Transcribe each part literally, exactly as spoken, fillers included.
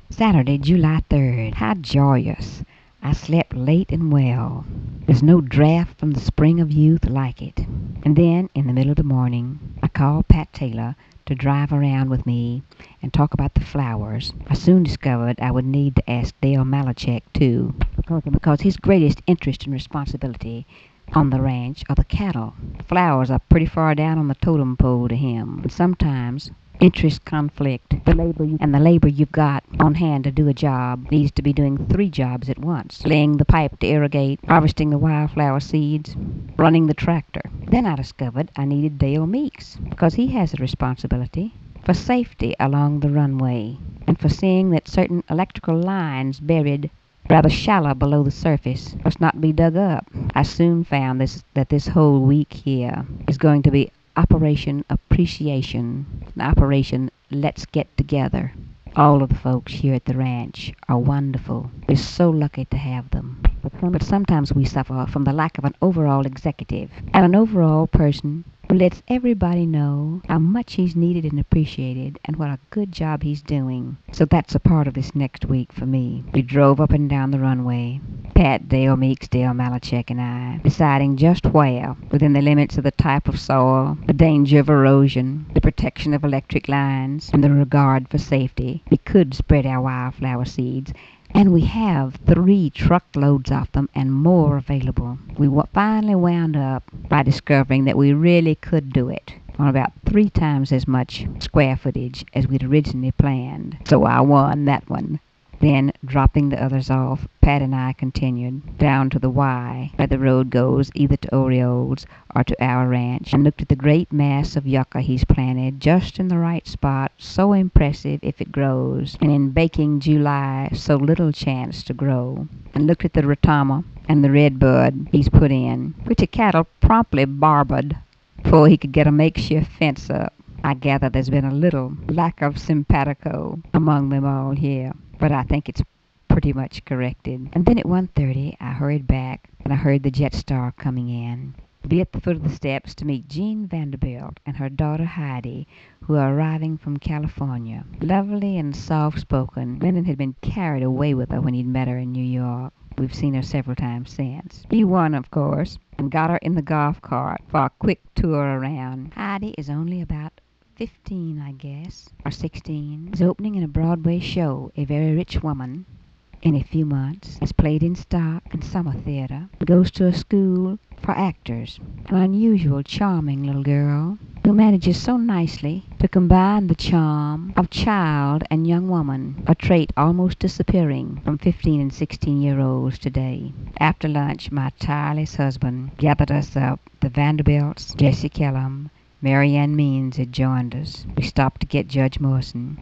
Saturday, July third. How joyous! I slept late and well. There's no draught from the spring of youth like it. And then, in the middle of the morning, I called Pat Taylor to drive around with me and talk about the flowers. I soon discovered I would need to ask Dale Malachek, too, because his greatest interest and responsibility on the ranch are the cattle. Flowers are pretty far down on the totem pole to him, and sometimes interest conflict. The labor you, and the labor you've got on hand to do a job needs to be doing three jobs at once: laying the pipe to irrigate, harvesting the wildflower seeds, running the tractor. Then I discovered I needed Dale Meeks, because he has a responsibility for safety along the runway and for seeing that certain electrical lines buried rather shallow below the surface must not be dug up. I soon found this that this whole week here is going to be Operation Appreciation, an Operation Let's Get Together. All of the folks here at the ranch are wonderful. We're so lucky to have them. But sometimes we suffer from the lack of an overall executive and an overall person who lets everybody know how much he's needed and appreciated and what a good job he's doing. So that's a part of this next week for me. We drove up and down the runway, Pat, Dale Meeks, Dale Malachek, and I, deciding just where, within the limits of the type of soil, the danger of erosion, the protection of electric lines, and the regard for safety, we could spread our wildflower seeds. And we have three truckloads of them and more available. We finally wound up by discovering that we really could do it on about three times as much square footage as we'd originally planned. So I won that one. Then, dropping the others off, Pat and I continued down to the Y, where the road goes either to Orioles or to our ranch, and looked at the great mass of yucca he's planted just in the right spot, so impressive if it grows, and in baking July, so little chance to grow, and looked at the ratama and the redbud he's put in, which the cattle promptly barbered before he could get a makeshift fence up. I gather there's been a little lack of simpatico among them all here, but I think it's pretty much corrected. And then at one thirty I hurried back, and I heard the Jetstar coming in. Be at the foot of the steps to meet Jean Vanderbilt and her daughter Heidi, who are arriving from California. Lovely and soft-spoken, Lennon had been carried away with her when he'd met her in New York. We've seen her several times since. He won, of course, and got her in the golf cart for a quick tour around. Heidi is only about fifteen, I guess, or sixteen, is opening in a Broadway show, a very rich woman, in a few months, has played in stock and summer theater, goes to a school for actors, an unusual, charming little girl who manages so nicely to combine the charm of child and young woman, a trait almost disappearing from fifteen and sixteen-year-olds today. After lunch, my tireless husband gathered us up. The Vanderbilts, Jesse Kellum, Marianne Means had joined us. We stopped to get Judge Morrison,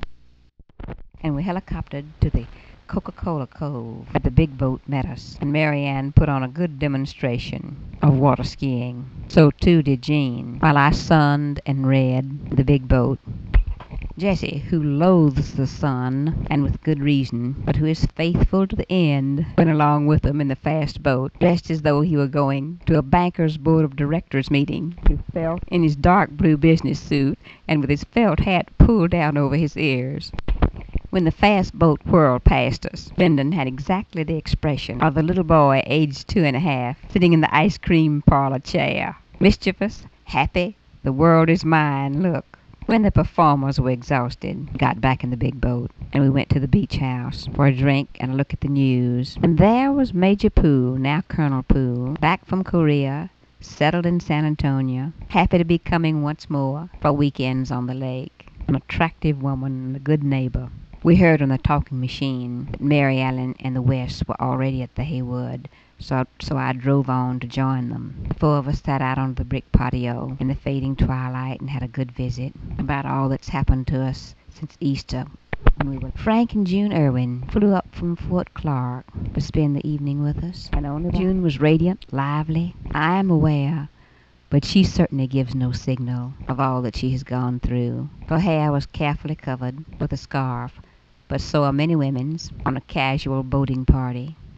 and we helicoptered to the Coca-Cola Cove, where the big boat met us, and Marianne put on a good demonstration of water skiing. So too did Jean, while I sunned and read the big boat. Jesse, who loathes the sun, and with good reason, but who is faithful to the end, went along with them in the fast boat, dressed as though he were going to a banker's board of directors meeting, his felt in his dark blue business suit, and with his felt hat pulled down over his ears. When the fast boat whirled past us, Lyndon had exactly the expression of the little boy aged two and a half, sitting in the ice cream parlor chair. Mischievous, happy, the world is mine, look. When the performers were exhausted, we got back in the big boat, and we went to the beach house for a drink and a look at the news. And there was Major Pooh, now Colonel Pooh, back from Korea, settled in San Antonio, happy to be coming once more for weekends on the lake. An attractive woman and a good neighbor. We heard on the talking machine that Mary Ellen and the West were already at the Haywood, so, so I drove on to join them. The four of us sat out on the brick patio in the fading twilight and had a good visit about all that's happened to us since Easter. When we were Frank and June Irwin flew up from Fort Clark to spend the evening with us, and only June was radiant, lively. I am aware, but she certainly gives no signal of all that she has gone through. Her hair was carefully covered with a scarf, but so are many women's on a casual boating party.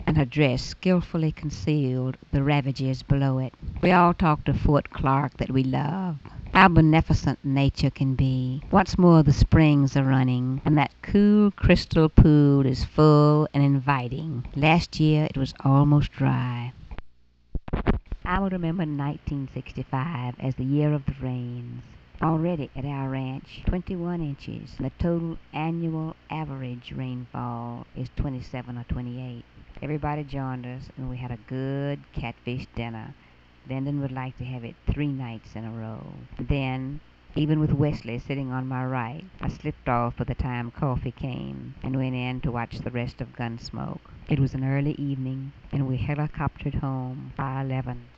and her dress skillfully concealed the ravages below it. We all talked of Fort Clark that we love. How beneficent nature can be. Once more the springs are running, and that cool crystal pool is full and inviting. Last year it was almost dry. I will remember nineteen sixty-five as the year of the rains. Already at our ranch, twenty-one inches, and the total annual average rainfall is twenty-seven or twenty-eight. Everybody joined us, and we had a good catfish dinner. Lyndon would like to have it three nights in a row. Then, even with Wesley sitting on my right, I slipped off by the time coffee came and went in to watch the rest of Gunsmoke. It was an early evening, and we helicoptered home by eleven.